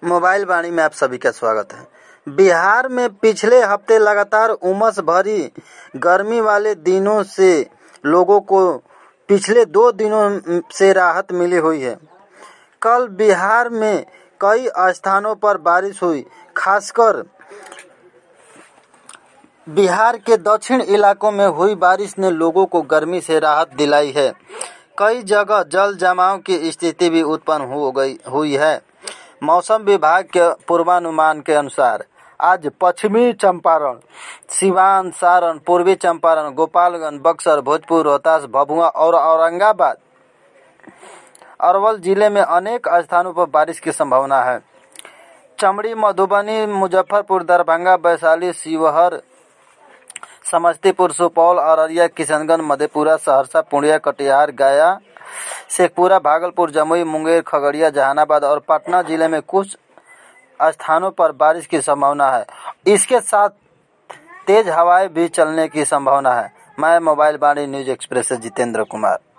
Mobile वाणी में आप सभी का स्वागत है। बिहार में पिछले हफ्ते लगातार उमस भरी गर्मी वाले दिनों से लोगों को पिछले 2 दिनों से राहत मिली हुई है। कल बिहार में कई स्थानों पर बारिश हुई। खासकर बिहार के दक्षिण इलाकों में हुई बारिश ने लोगों को गर्मी से राहत दिलाई है। कई जगह जल जमाव की स्थिति भी उत्पन्न हुई है। मौसम विभाग के पूर्वानुमान के अनुसार आज पश्चिमी चंपारण, सिवान, सारण, पूर्वी चंपारण, गोपालगंज, बक्सर, भोजपुर, रोहतास, भभुआ और औरंगाबाद, अरवल जिले में अनेक स्थानों पर बारिश की संभावना है। चमड़ी, मधुबनी, मुजफ्फरपुर, दरभंगा, वैशाली, शिवहर, समस्तीपुर, सुपौल, अररिया, किशनगंज, मधेपुरा, सहरसा, पूर्णिया, कटिहार, गया, शेखपुरा, भागलपुर, जमुई, मुंगेर, खगड़िया, जहानाबाद और पटना जिले में कुछ स्थानों पर बारिश की संभावना है। इसके साथ तेज हवाएं भी चलने की संभावना है। मैं मोबाइल वाणी न्यूज एक्सप्रेस से जितेंद्र कुमार।